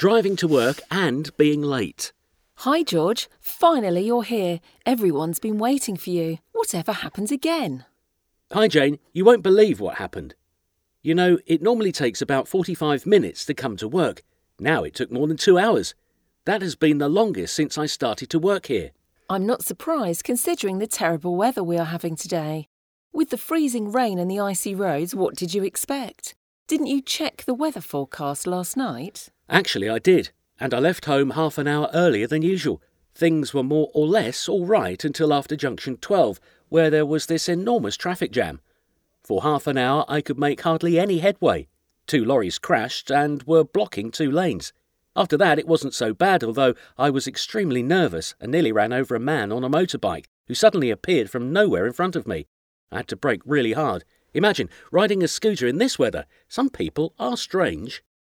driving to work and being late. Hi, George. Finally you're here. Everyone's been waiting for you. Whatever happened again? Hi, Jane. You won't believe what happened. You know, it normally takes about 45 minutes to come to work. Now it took more than 2 hours. That has been the longest since I started to work here. I'm not surprised considering the terrible weather we are having today. With the freezing rain and the icy roads, what did you expect? Didn't you check the weather forecast last night? Actually, I did, and I left home half an hour earlier than usual. Things were more or less all right until after junction 12, where there was this enormous traffic jam. For half an hour I could make hardly any headway. 2 lorries crashed and were blocking 2 lanes. After that it wasn't so bad, although I was extremely nervous and nearly ran over a man on a motorbike who suddenly appeared from nowhere in front of me. I had to brake really hard. Imagine riding a scooter in this weather. Some people are strange.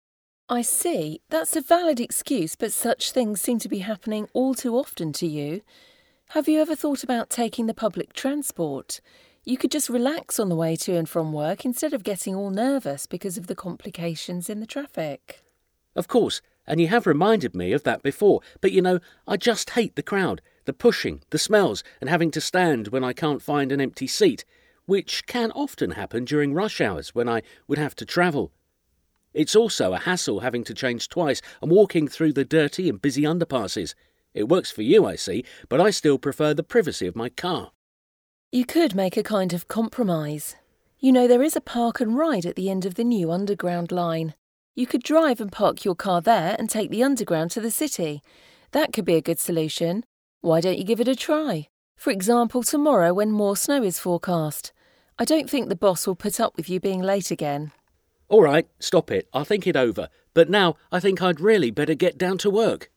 I see. That's a valid excuse, but such things seem to be happening all too often to you. Have you ever thought about taking the public transport? You could just relax on the way to and from work instead of getting all nervous because of the complications in the traffic. Of course, and you have reminded me of that before, but you know, I just hate the crowd, the pushing, the smells, and having to stand when I can't find an empty seat, which can often happen during rush hours when I would have to travel. It's also a hassle having to change twice and walking through the dirty and busy underpasses. It works for you, I see, but I still prefer the privacy of my car. You could make a kind of compromise. You know, there is a park and ride at the end of the new underground line. You could drive and park your car there and take the underground to the city. That could be a good solution. Why don't you give it a try? For example, tomorrow when more snow is forecast. I don't think the boss will put up with you being late again. All right, stop it. I'll think it over. But now I think I'd really better get down to work.